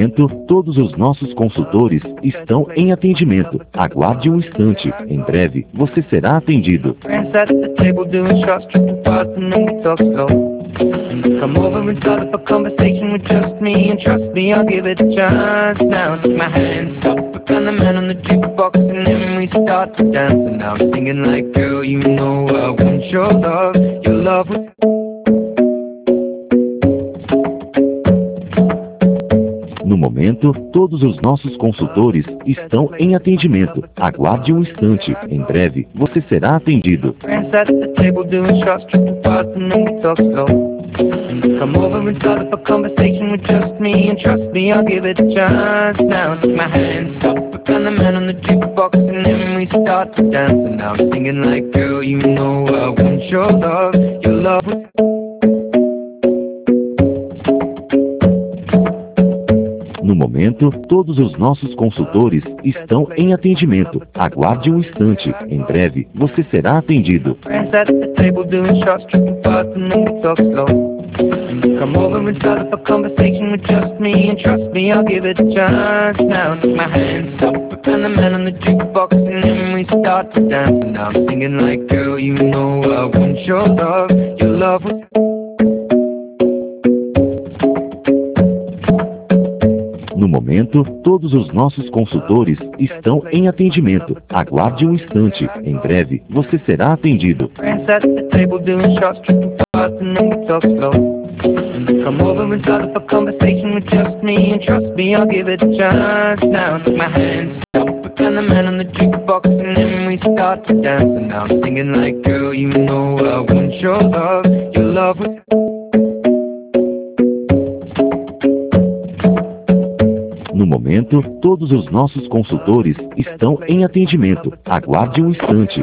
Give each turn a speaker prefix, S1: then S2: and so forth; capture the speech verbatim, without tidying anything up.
S1: momento, todos os nossos consultores estão em atendimento. Aguarde um instante. Em breve, você será atendido.
S2: Friends at the table doing shots, tripping fast, and then we talk slow. And you come over and start up a conversation with just me, and trust me, I'll give it a chance. Now take my hand, stop, and the man on the jukebox, and then we start to dance. And now I'm singing like, girl, you know I want your love, your love was...
S1: No momento, todos os nossos consultores estão em atendimento. Aguarde um instante. Em breve, você será atendido.
S2: Friends at the table doing shots, tripping fast, and then we talk slow. And you come over and start up a conversation with just me, and trust me, I'll give it a chance. Now take my hand, stop, and the man on the jukebox, and then we start to dance. And now I'm singing like, girl, you know I want your love, your love was...
S1: No momento, todos os nossos consultores estão em atendimento. Aguarde um instante. Em breve, você será atendido.
S2: Friends at the table doing shots, tripping fast, and then we talk slow. And you come over and start up a conversation with just me, and trust me, I'll give it a chance. Now take my hand, stop, and the man on the jukebox, and then we start to dance. And now I'm singing like, girl, you know I want your love, your love was...
S1: No momento, todos os nossos consultores estão em atendimento. Aguarde um instante. Em breve, você será atendido.
S2: Friends at the table doing shots, tripping fast, and then we talk slow. And you come over and start up a conversation with just me, and trust me, I'll give it a chance. Now take my hand, stop, and the man on the jukebox, and then we start to dance. And now I'm singing like, girl, you know I want your love, your love was...
S1: No momento, todos os nossos consultores estão em atendimento. Aguarde um instante.